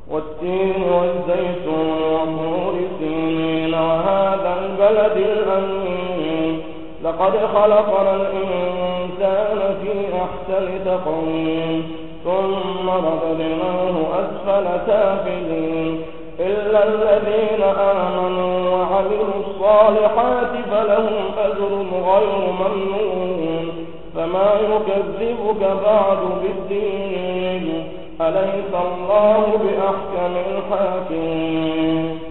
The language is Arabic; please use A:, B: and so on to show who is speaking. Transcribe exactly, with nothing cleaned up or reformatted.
A: والتين والزيتون وطور سينين وهذا البلد الأمين لقد خلقنا الإنسان في أحسن تقويم ثم رددناه أسفل سافلين إلا الذين آمنوا وعملوا الصالحات فلهم أجر غير ممنون فما يكذبك بعد بالدين أليس الله بأحكم الحاكمين